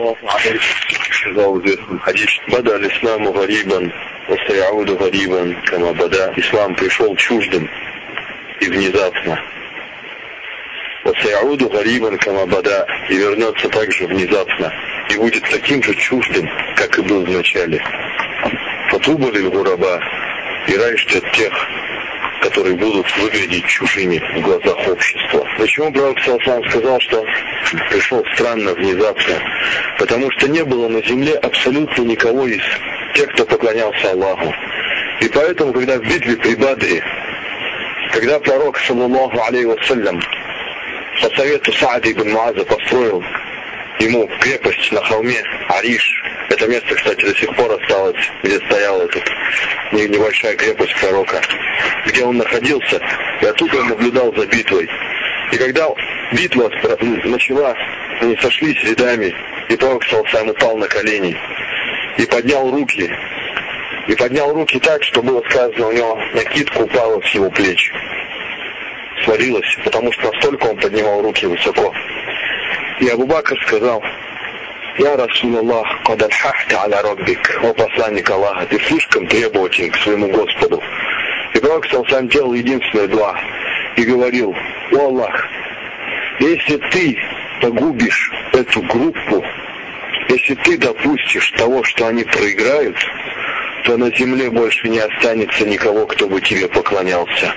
сказал в известном хадисе: «Бада аль-исламу гарибан, ва саяуду гарибан, кама бада». Ислам пришел чуждым и внезапно. «Ва саяуду гарибан, кама бада», и вернется также внезапно, и будет таким же чуждым, как и был в начале. «Фатуба лиль-гураба», и рай ждет тех, которые будут выглядеть чужими в глазах общества. Почему пророк ﷺ сказал, что пришел странно, внезапно? Потому что не было на земле абсолютно никого из тех, кто поклонялся Аллаху. И поэтому, когда в битве при Бадре, когда пророк, саллаллаху алейхи вассалям, по совету Саада ибн Муаза построил ему крепость на холме Ариш. Это место, кстати, до сих пор осталось, где стояла эта небольшая крепость пророка, где он находился, и оттуда он наблюдал за битвой. И когда битва начала, они сошлись рядами, и пророк сам упал на колени и поднял руки так, что было сказано, у него накидка упала с его плеч, свалилась, потому что настолько он поднимал руки высоко. И Абу Бакр сказал: «Я Расулаллах, кад аль-хахта аля раббик», о посланник Аллаха, ты слишком требователен к своему Господу. И пророк сам делал единственное дуа и говорил: «О Аллах, если ты погубишь эту группу, если ты допустишь того, что они проиграют, то на земле больше не останется никого, кто бы тебе поклонялся».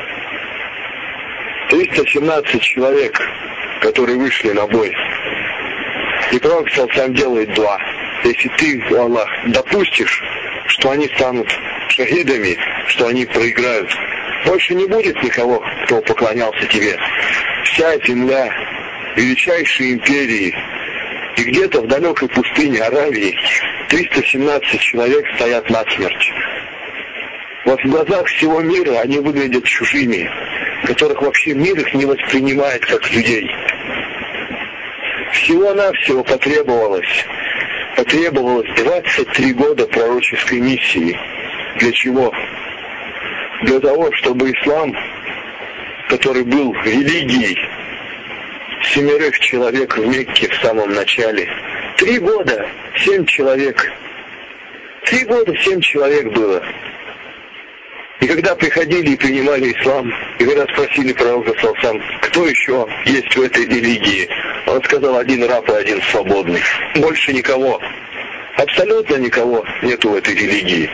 317 человек, которые вышли на бой. И пророк сам делает дуа: если ты, о Аллах, допустишь, что они станут шахидами, что они проиграют, больше не будет никого, кто поклонялся тебе. Вся земля, величайшие империи, и где-то в далекой пустыне Аравии 317 человек стоят насмерть. Вот в глазах всего мира они выглядят чужими, которых вообще мир их не воспринимает как людей. Всего-навсего потребовалось 23 года пророческой миссии. Для чего? Для того, чтобы ислам, который был религией 7 человек в Мекке в самом начале, 3 года 7 человек. 3 года 7 человек было. И когда приходили и принимали ислам, и когда спросили пророка саллаллаху, кто еще есть в этой религии, он сказал: один раб и один свободный. Больше никого. Абсолютно никого нету в этой религии.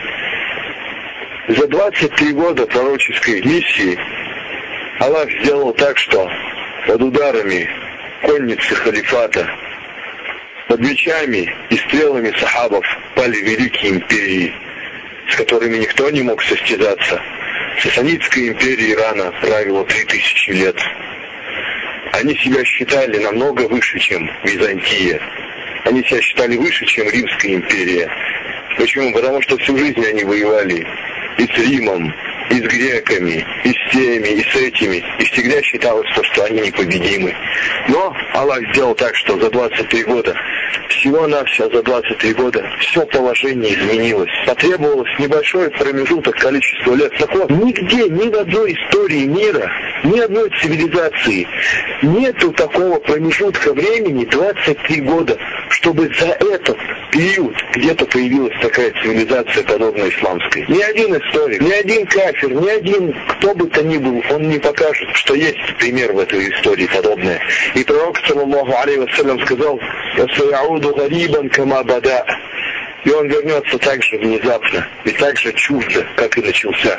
За 23 года пророческой миссии Аллах сделал так, что под ударами конницы халифата, под мечами и стрелами сахабов пали великие империи, с которыми никто не мог состязаться. Сасанидская империя Ирана правила 3000 лет. Они себя считали намного выше, чем Византия. Они себя считали выше, чем Римская империя. Почему? Потому что всю жизнь они воевали и с Римом, и с греками, и с теми, и с этими. И всегда считалось, что они непобедимы. Но Аллах сделал так, что за 23 года, всего-навсего за 23 года, все положение изменилось. Потребовалось небольшой промежуток количества лет. Так вот, нигде, ни в одной истории мира, ни одной цивилизации нету такого промежутка времени 23 года, чтобы за этот период где-то появилась такая цивилизация, подобная исламской. Ни один историк, ни один кафир, ни один, кто бы то ни был, он не покажет, что есть пример в этой истории подобное. И пророк, саллаллаху алейхи вассалям, сказал: «Саяуду гарибан кама бада», и он вернется так же внезапно и так же чуждо, как и начался.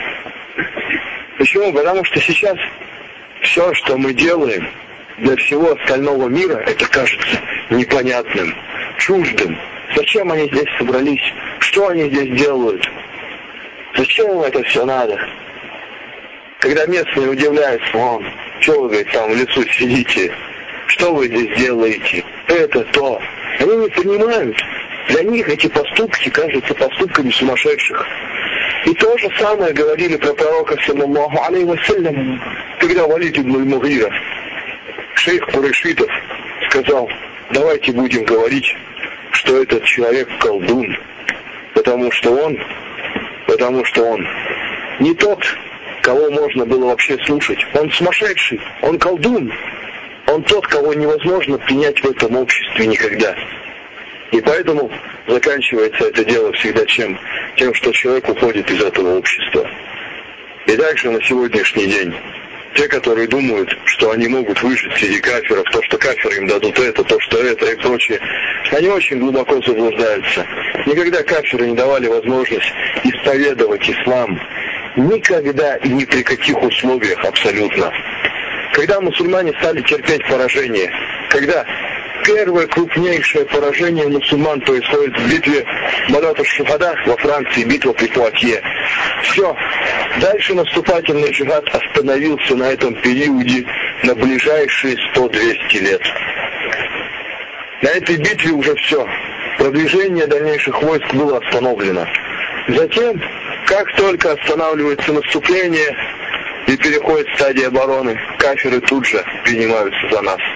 Почему? Потому что сейчас все, что мы делаем для всего остального мира, это кажется непонятным, чуждым. Зачем они здесь собрались? Что они здесь делают? Зачем им это все надо? Когда местные удивляются: что вы, говорит, там в лесу сидите? Что вы здесь делаете? Это то. Они не понимают. Для них эти поступки кажутся поступками сумасшедших. И то же самое говорили про пророка, саллаллаху алейхи вассалям, когда Валид ибн аль-Мугира, шейх Курайшитов, сказал: давайте будем говорить, что этот человек колдун, потому что он не тот, кого можно было вообще слушать. Он сумасшедший, он колдун, Он тот, кого невозможно принять в этом обществе никогда. И поэтому заканчивается это дело всегда тем, что человек уходит из этого общества. И также на сегодняшний день те, которые думают, что они могут выжить среди кафиров, то, что кафиры им дадут это, то, что это и прочее, они очень глубоко заблуждаются. Никогда кафиры не давали возможность исповедовать ислам. Никогда и ни при каких условиях абсолютно. Когда мусульмане стали терпеть поражение, когда первое крупнейшее поражение мусульман происходит в битве Бадат-аш-Шухада во Франции, битва при Пуатье. Все. Дальше наступательный джихад остановился на этом периоде на ближайшие 100-200 лет. На этой битве уже все. Продвижение дальнейших войск было остановлено. Затем, как только останавливается наступление и переходит стадия обороны, кафиры тут же принимаются за нас.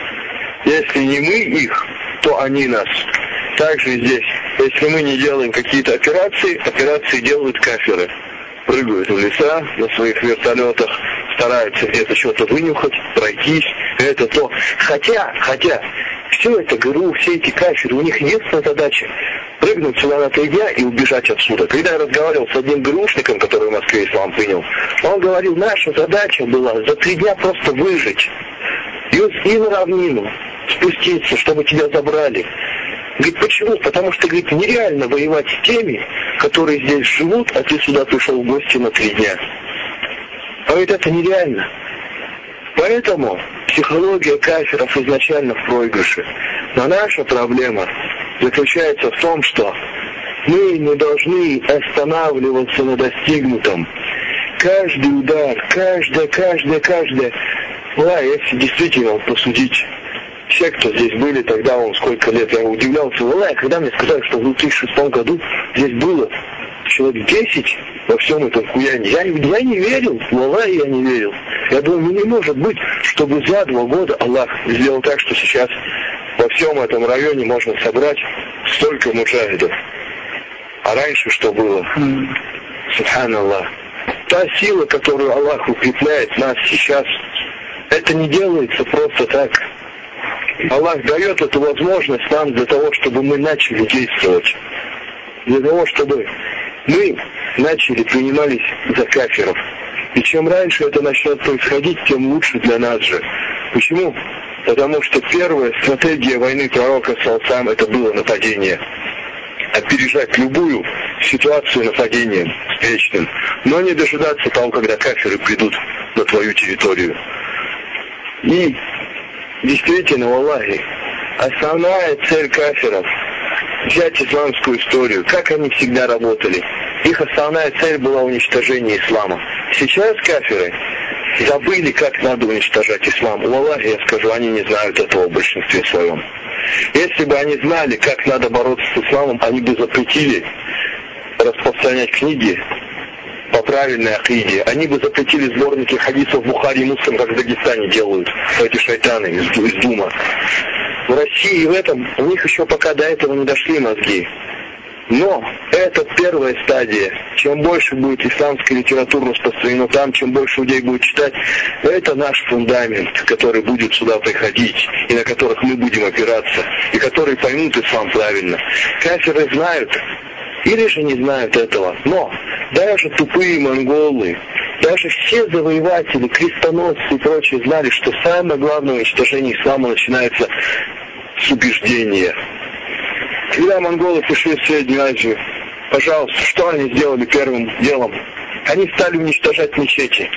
Если не мы их, то они нас. Также здесь, если мы не делаем какие-то операции делают кафиры. Прыгают в леса на своих вертолетах, стараются где-то что-то вынюхать, пройтись, это то. Хотя, все это ГРУ, все эти кафиры, у них единственная задача прыгнуть сюда на 3 дня и убежать отсюда. Когда я разговаривал с одним ГРУшником, который в Москве ислам принял, он говорил, наша задача была за 3 дня просто выжить. И на равнину спуститься, чтобы тебя забрали. Говорит, почему? Потому что, говорит, нереально воевать с теми, которые здесь живут, а ты сюда пришел в гости на 3 дня. А говорит, это нереально. Поэтому психология кафиров изначально в проигрыше. Но наша проблема заключается в том, что мы не должны останавливаться на достигнутом. Каждый удар, каждая. Если действительно посудить, все, кто здесь были тогда, сколько лет, я удивлялся, когда мне сказали, что в 2006 году здесь было человек 10 во всем этом хуяне. Я не верил, я не верил. Я думаю, не может быть, чтобы за 2 года Аллах сделал так, что сейчас во всем этом районе можно собрать столько муджахидов. А раньше что было? Субханаллах. Та сила, которую Аллах укрепляет нас сейчас, это не делается просто так. Аллах дает эту возможность нам для того, чтобы мы начали действовать. Для того, чтобы мы начали принимались за кафиров. И чем раньше это начнет происходить, тем лучше для нас же. Почему? Потому что первая стратегия войны пророка ﷺ это было нападение. Опережать любую ситуацию нападением встречным, но не дожидаться того, когда кафиры придут на твою территорию. И действительно, валлахи, основная цель кафиров — взять исламскую историю, как они всегда работали. Их основная цель была уничтожение ислама. Сейчас кафиры забыли, как надо уничтожать ислам. Валлахи, я скажу, они не знают этого в большинстве своем. Если бы они знали, как надо бороться с исламом, они бы запретили распространять книги по правильной акиде. Они бы запретили сборники хадисов Бухари и Муслим, как в Дагестане делают эти шайтаны из Дума. В России в этом у них еще пока до этого не дошли мозги. Но это первая стадия. Чем больше будет исламской литературы распространено там, чем больше людей будет читать, это наш фундамент, который будет сюда приходить, и на которых мы будем опираться, и которые поймут ислам правильно. Кафиры знают, или же не знают этого. Но даже тупые монголы, даже все завоеватели, крестоносцы и прочие знали, что самое главное уничтожение ислама начинается с убеждения. Когда монголы пришли в Среднюю Азию, пожалуйста, что они сделали первым делом? Они стали уничтожать мечети.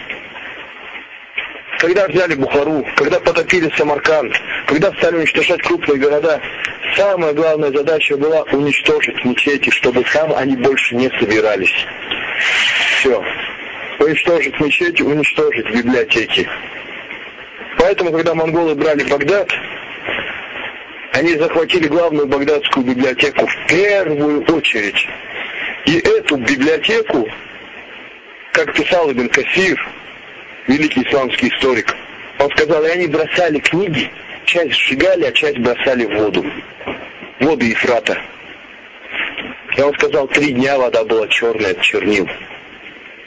Когда взяли Бухару, когда потопили Самарканд, когда стали уничтожать крупные города, самая главная задача была уничтожить мечети, чтобы там они больше не собирались. Все. Уничтожить мечети, уничтожить библиотеки. Поэтому, когда монголы брали Багдад, они захватили главную багдадскую библиотеку в первую очередь. И эту библиотеку, как писал Ибн Касир, великий исламский историк, он сказал, и они бросали книги, часть сжигали, а часть бросали в воду. Воды Ефрата. И он сказал, 3 дня вода была черная от чернил.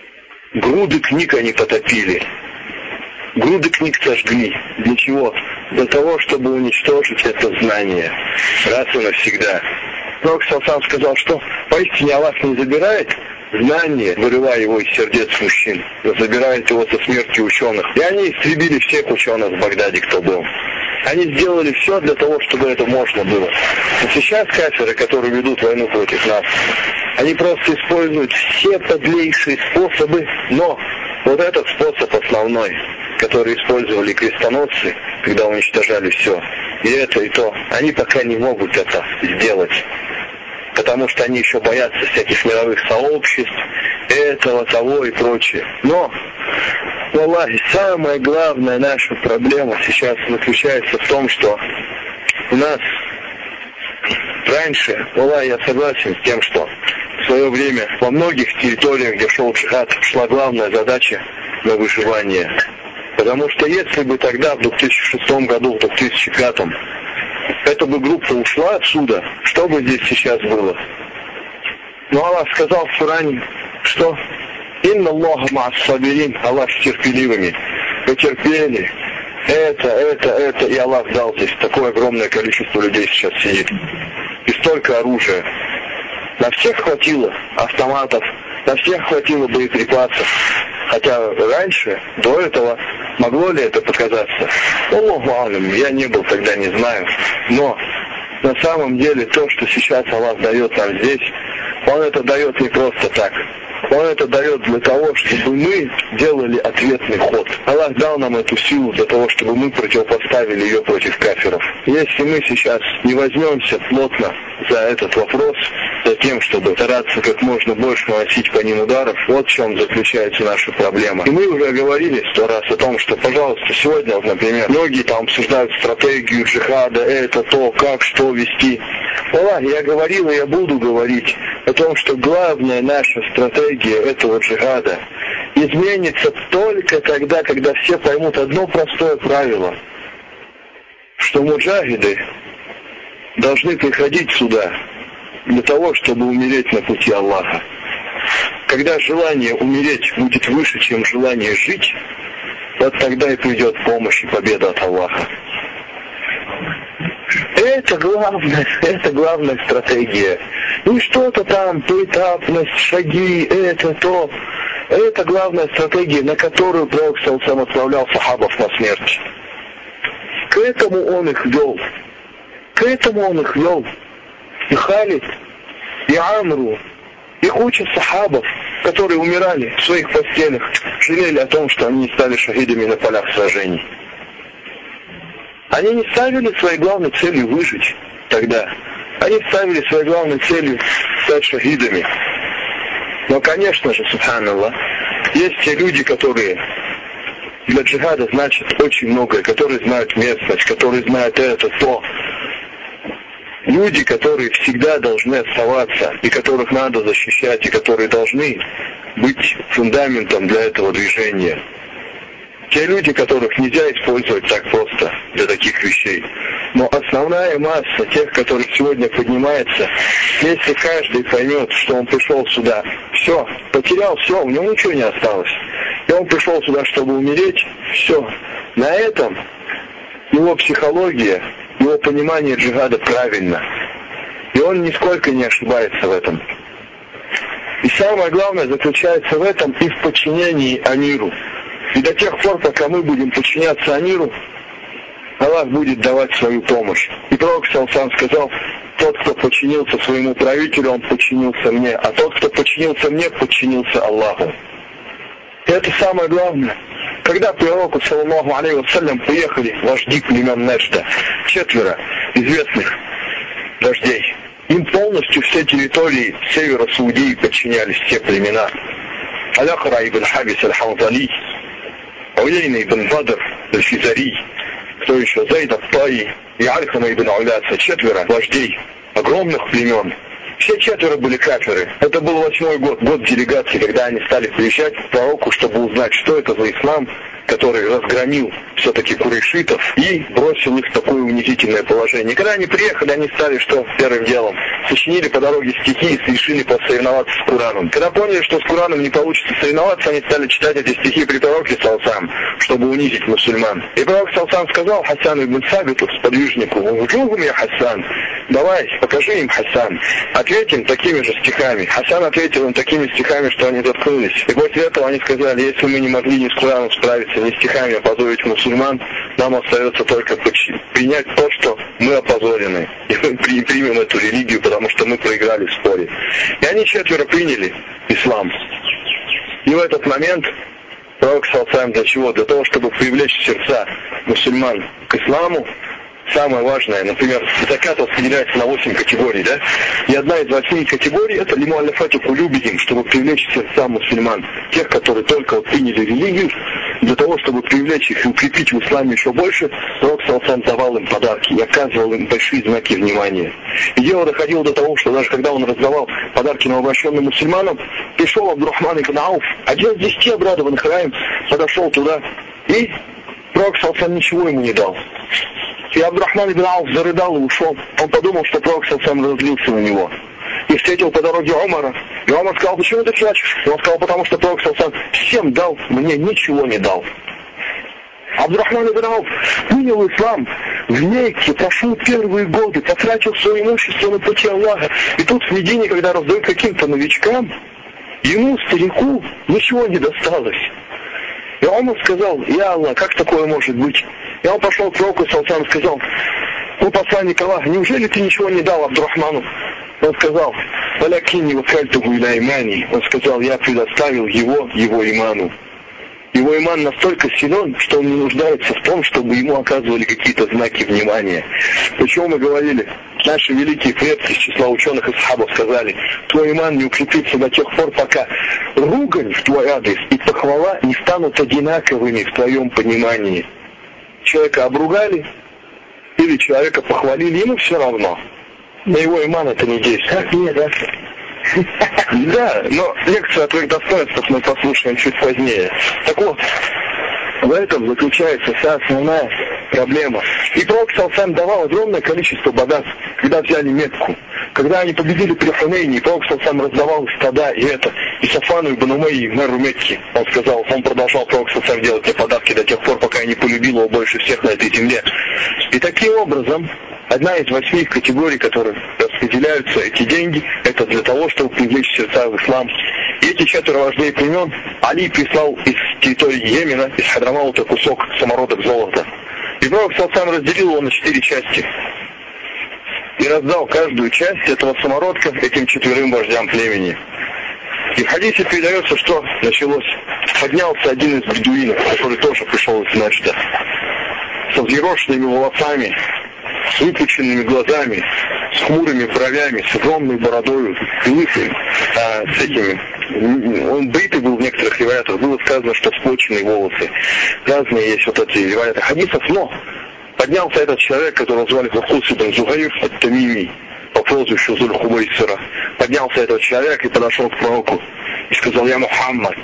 Груды книг они потопили. Груды книг сожгли. Для чего? для того, чтобы уничтожить это знание раз и навсегда. Пророк сам сказал, что поистине Аллах не забирает знание, вырывая его из сердец мужчин, забирает его со смертью ученых. И они истребили всех ученых в Багдаде, кто был. Они сделали все для того, чтобы это можно было. Но сейчас кафиры, которые ведут войну против нас, они просто используют все подлейшие способы, но вот этот способ основной, который использовали крестоносцы, когда уничтожали все, и это, и то, они пока не могут это сделать. Потому что они еще боятся всяких мировых сообществ, этого, того и прочее. Но, валлахи, самая главная наша проблема сейчас заключается в том, что у нас раньше, валлахи, я согласен с тем, что в свое время во многих территориях, где шел джихад, шла главная задача на выживание. Потому что если бы тогда, в 2006 году, в 2005, эта бы группа ушла отсюда, что бы здесь сейчас было? Но Аллах сказал в Коране, что «Инна Аллаха ма'ас-сабирин», Аллах с терпеливыми. Вы терпели, это, и Аллах дал здесь. Такое огромное количество людей сейчас сидит. И столько оружия. На всех хватило автоматов, на всех хватило боеприпасов. Хотя раньше, до этого, могло ли это показаться? Аллаху алям, я не был тогда, не знаю. Но на самом деле то, что сейчас Аллах дает нам здесь, Он это дает не просто так. Он это дает для того, чтобы мы делали ответный ход. Аллах дал нам эту силу для того, чтобы мы противопоставили ее против кафиров. Если мы сейчас не возьмемся плотно за этот вопрос, за тем, чтобы стараться как можно больше наносить по ним ударов, вот в чем заключается наша проблема. И мы уже говорили 100 раз о том, что, пожалуйста, сегодня, вот, например, многие там обсуждают стратегию джихада, это, то, как, что вести. Аллах, я говорил и я буду говорить о том, что главная наша стратегия этого джихада изменится только тогда, когда все поймут одно простое правило, что муджахиды должны приходить сюда для того, чтобы умереть на пути Аллаха. Когда желание умереть будет выше, чем желание жить, вот тогда и придет помощь и победа от Аллаха. Это главная стратегия. Не что-то там, поэтапность, шаги, это, то. Это главная стратегия, на которую Пророк сам отправлял сахабов на смерть. К этому он их вел. И Халид, и Амру, и куча сахабов, которые умирали в своих постелях, жалели о том, что они не стали шахидами на полях сражений. Они не ставили своей главной целью выжить тогда. Они ставили своей главной целью стать шахидами. Но, конечно же, субханаллах, есть те люди, которые для джихада значат очень многое, которые знают местность, которые знают это, то. Люди, которые всегда должны оставаться, и которых надо защищать, и которые должны быть фундаментом для этого движения. Те люди, которых нельзя использовать так просто для таких вещей. Но основная масса тех, которых сегодня поднимается, если каждый поймет, что он пришел сюда, все, потерял все, у него ничего не осталось. И он пришел сюда, чтобы умереть, все. На этом его психология, его понимание джихада правильно. И он нисколько не ошибается в этом. И самое главное заключается в этом и в подчинении амиру. И до тех пор, пока мы будем подчиняться амиру, Аллах будет давать свою помощь. И Пророк сам сказал, тот, кто подчинился своему правителю, он подчинился мне, а тот, кто подчинился мне, подчинился Аллаху. И это самое главное. Когда пророку, саллаллаху алейхи вассалям, приехали вожди племен Неджда, 4 известных вождей, им полностью все территории севера Саудии подчинялись, все племена. Алякра ибн Хабис аль-Ханзали, Уяйна ибн Бадр аль-Физари, кто еще, Зайд ат-Таи и Алькама ибн Уляса, 4 вождей огромных племен. Все 4 были кафиры. Это был 8-й год делегации, когда они стали приезжать к пророку, чтобы узнать, что это за ислам, который разгромил все-таки курайшитов и бросил их в такое унизительное положение. Когда они приехали, они стали что первым делом? Сочинили по дороге стихи и решили посоревноваться с Кураном. Когда поняли, что с Кураном не получится соревноваться, они стали читать эти стихи при пророке Салсам, чтобы унизить мусульман. И пророк Салсам сказал Хасану ибн Сабиту, сподвижнику: «Вуджугум я Хасан, давай, покажи им, Хасан». Ответим такими же стихами. Хасан ответил им такими стихами, что они заткнулись. И после этого они сказали: если мы не могли ни с Кураном справиться, ни стихами опозорить мусульман, нам остается только принять то, что мы опозорены. И мы примем эту религию, потому что мы проиграли в споре. И они четверо приняли ислам. И в этот момент пророк Салсам для чего? Для того, чтобы привлечь сердца мусульман к исламу. Самое важное, например, закат распределяется на 8 категорий, да? И одна из 8 категорий — это лимуаллафати кулюбихим, чтобы привлечь сердца мусульман, тех, которые только приняли религию, для того, чтобы привлечь их и укрепить в исламе еще больше, пророк Салсам давал им подарки и оказывал им большие знаки внимания. И дело доходило до того, что даже когда он раздавал подарки новообращенным мусульманам, пришел Абдурахман ибн Ауф, один из 10 обрадованных раим, подошел туда, и пророк Салсам ничего ему не дал. И Абдурахман ибн Ауф зарыдал и ушел. Он подумал, что пророк Салсам разозлился на него. И встретил по дороге Умара. И Умар сказал: почему ты плачешь? И он сказал: потому что пророк Салсам всем дал, мне ничего не дал. Абдурахман ибн Ауф принял ислам в Мекке, прошел первые годы, потратил свое имущество на пути Аллаха. И тут в Медине, когда раздают каким-то новичкам, ему, старику, ничего не досталось. И Умар сказал: я Аллах, как такое может быть? И он пошел к пророку Салсам и сказал: о посланник Аллаха, неужели ты ничего не дал Абдурахману? Он сказал: «Валякинни вакальтуху иля имани». Он сказал: я предоставил его иману. Его иман настолько силен, что он не нуждается в том, чтобы ему оказывали какие-то знаки внимания. Почему мы говорили, наши великие предки из числа ученых и сахабов сказали: твой иман не укрепится до тех пор, пока ругань в твой адрес и похвала не станут одинаковыми в твоем понимании. Человека обругали или человека похвалили, ему все равно. На его иман это не действует. Как нет, да? Да, но лекцию о твоих достоинствах мы послушаем чуть позднее. Так вот, в этом заключается вся основная проблема. И пророк Салсам давал огромное количество богатств, когда взяли Мекку. Когда они победили при Хунейне, пророк Салсам раздавал стада и это. И Сафану ибн Умайи, мэру Мекки, он продолжал пророк Салсам делать те подарки до тех пор, пока я не полюбил его больше всех на этой земле. И таким образом, одна из 8 категорий, которые распределяются, эти деньги, это для того, чтобы привлечь сердца в ислам. И эти 4 вождей племен Али прислал из территории Йемена, из Хадрамаута, кусок самородок золота. И пророк Салсам разделил его на 4 части. И раздал каждую часть этого самородка этим 4 вождям племени. И в хадисе передается, что началось. Поднялся один из бедуинов, который тоже пришел из Наджда, со взъерошенными волосами, с выпученными глазами, с хмурыми бровями, с огромной бородой, лысый, с этими. Он бритый был в некоторых риваятах, было сказано, что сплоченные волосы. Разные есть вот эти риваяты хадисов, но поднялся этот человек, которого звали Хухус ибн Зухайр ат-Тамими, по прозвищу Зуль-Хувайсира. Поднялся этот человек и подошел к пророку и сказал: я Мухаммад,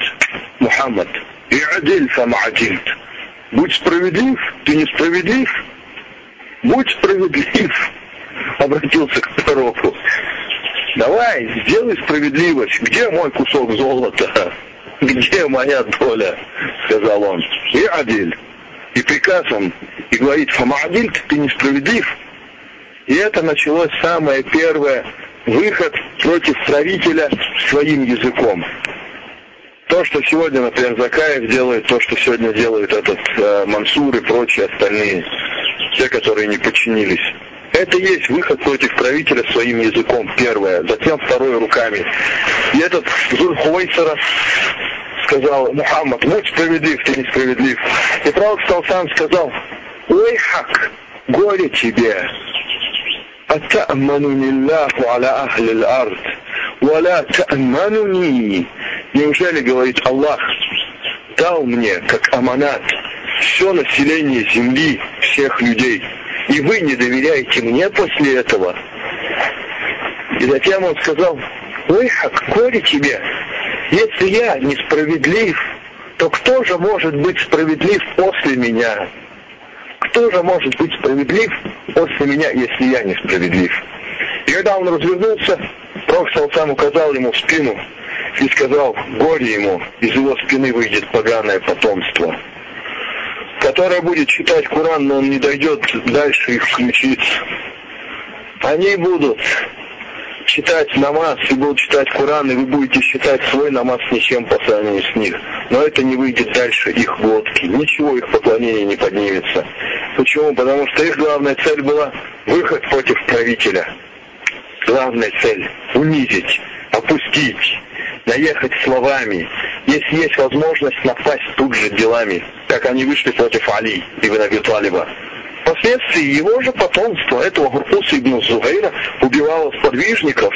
и'адиль фама'адильт. Будь справедлив, ты несправедлив. Будь справедлив. Обратился к пророку: давай, сделай справедливость. Где мой кусок золота? Где моя доля? Сказал он. И'адиль. И приказом, и говорит: фама'адиль, ты несправедлив. И это началось самое первое выход против правителя своим языком. То, что сегодня, например, Закаев делает, то, что сегодня делает этот Мансур и прочие остальные, те, которые не подчинились. Это и есть выход против правителя своим языком, первое. Затем второе — руками. И этот Зуль-Хувайсира сказал: Мухаммад, будь справедлив, ты несправедлив. И пророк Салсам сказал: ой, хак, горе тебе. Атта'мануни Аллаху аля ахли аль-ард, ва ла та'мануни. Неужели, говорит Аллах, дал мне, как аманат, все население земли, всех людей, и вы не доверяете мне после этого? И затем он сказал: ой, хак, горе тебе, если я несправедлив, то кто же может быть справедлив после меня? Кто же может быть справедлив после меня, если я не справедлив? И когда он развернулся, пророк саллаллаху указал ему в спину и сказал: горе ему, из его спины выйдет поганое потомство, которое будет читать Коран, но он не дойдет дальше их ключиц. Они будут читать намаз и будут читать Коран, и вы будете считать свой намаз ничем по сравнению с них. Но это не выйдет дальше их глотки. Ничего их поклонения не поднимется. Почему? Потому что их главная цель была выход против правителя. Главная цель — унизить, опустить, наехать словами. Если есть возможность напасть тут же делами, как они вышли против Али ибн Аби Талиба. Впоследствии его же потомство, этого Хуркуса ибн Зухайра, убивало сподвижников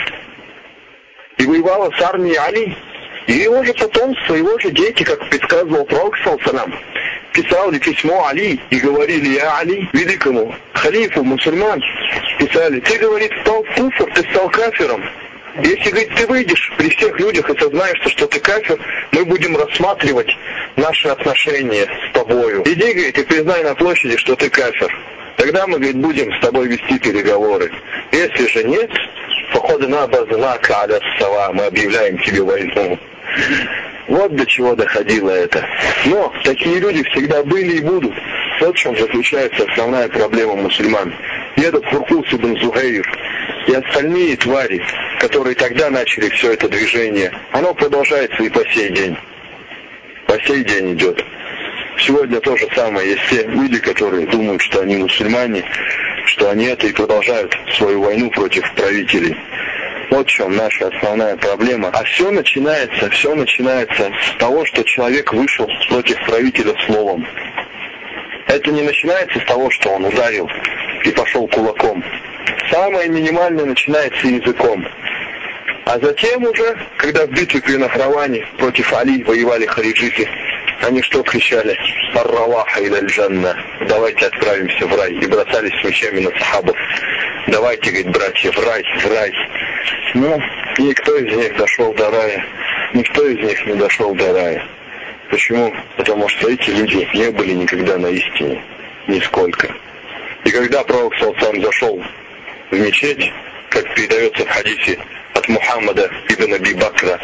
и воевало с армией Али. И его же потомство, его же дети, как предсказывал пророк саллаллаху, писали письмо Али и говорили: я Али, великому халифу мусульман, писали: ты, говорит, стал куфр, ты стал кафиром. Если, говорит, ты выйдешь при всех людях и сознаешься, что ты кафир, мы будем рассматривать наши отношения с тобою. Иди, говорит, и признай на площади, что ты кафир. Тогда мы, говорит, будем с тобой вести переговоры. Если же нет, походна базнака аля сава, мы объявляем тебе войну. Вот до чего доходило это. Но такие люди всегда были и будут. Вот в чем заключается основная проблема мусульман. И этот Хуркус ибн Зухайр, и остальные твари, которые тогда начали все это движение, оно продолжается и по сей день. По сей день идет. Сегодня то же самое. Есть те люди, которые думают, что они мусульмане, что они это и продолжают свою войну против правителей. Вот в чем наша основная проблема. А все начинается с того, что человек вышел против правителя словом. Это не начинается с того, что он ударил и пошел кулаком. Самое минимальное начинается языком. А затем уже, когда в битве при Нахраване против Али воевали хариджиты, они что кричали? «Ар-раваха иля аль-джанна», давайте отправимся в рай, и бросались с мечами на сахабов. Давайте, говорит, братья, в рай, в рай. Но никто из них дошел до рая, никто из них не дошел до рая. Почему? Потому что эти люди не были никогда на истине, нисколько. И когда пророк саллаллаху зашел в мечеть, как передается в хадисе от Мухаммада ибн Аби Бакра,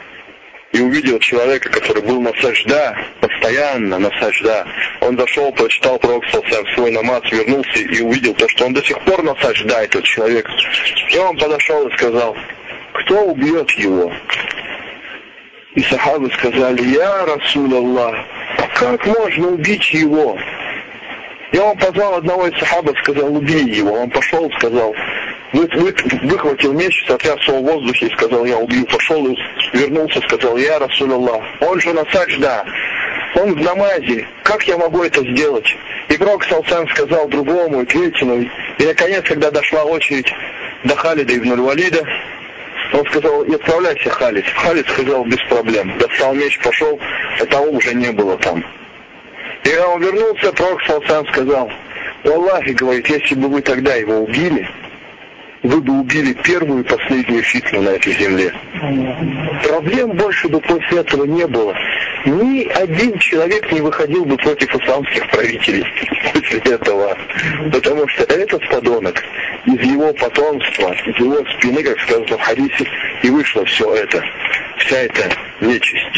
и увидел человека, который был на сажда, постоянно на сажда. Он зашел, прочитал пророк саллаллаху свой намаз, вернулся и увидел то, что он до сих пор на сажда, этот человек. И он подошел и сказал: кто убьет его? И сахабы сказали: я Расул Аллах, как можно убить его? И он позвал одного из сахабов, сказал: убей его. Он пошел, сказал, выхватил меч, сотрясся в воздухе и сказал: я убью. Пошел и вернулся, сказал: я Расул Аллах. Он же на саджда, он в намазе, как я могу это сделать? И пророк саллаллаху сказал другому и третьему. И наконец, когда дошла очередь до Халида ибн аль-Валида, он сказал: отправляйся, Халид. Халид сказал: без проблем. Достал меч, пошел, а того уже не было там. И когда он вернулся, пророк саллаллаху сказал: Аллахи, говорит, если бы вы тогда его убили, вы бы убили первую и последнюю фитну на этой земле. Проблем больше бы после этого не было. Ни один человек не выходил бы против исламских правителей после этого. Потому что этот подонок, из его потомства, из его спины, как сказано в хадисе, и вышло все это. Вся эта нечисть.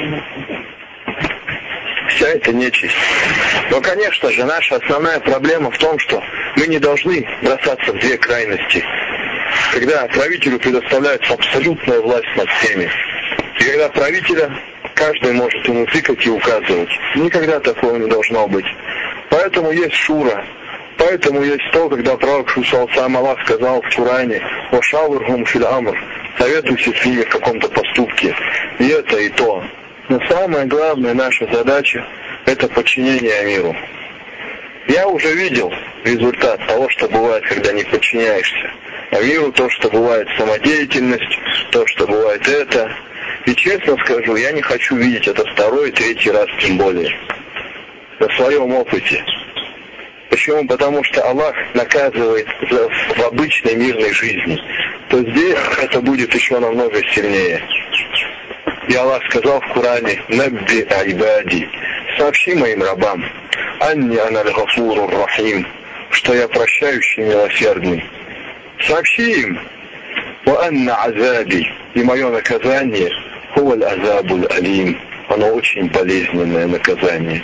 Вся эта нечисть. Но, конечно же, наша основная проблема в том, что мы не должны бросаться в две крайности. Когда правителю предоставляется абсолютная власть над всеми. И когда правителя каждый может ему тыкать и указывать. Никогда такого не должно быть. Поэтому есть шура. Поэтому есть то, когда пророк саллаллаху Аллах сказал в Коране: «Вашавирхум фил амр», советуйся с ними в каком-то поступке. И это, и то. Но самая главная наша задача — это подчинение миру. Я уже видел результат того, что бывает, когда не подчиняешься. А миру то, что бывает самодеятельность, то, что бывает это. И честно скажу, я не хочу видеть это второй, третий раз тем более. На своем опыте. Почему? Потому что Аллах наказывает в обычной мирной жизни. То здесь это будет еще намного сильнее. И Аллах сказал в Коране: «Набби айбади», сообщи моим рабам, «Анни аналь гафурур рахим», что я прощающий, милосердный. Сообщи им: «Ва анна азаби», и мое наказание, «Хуаль азабуль алим», оно очень болезненное наказание.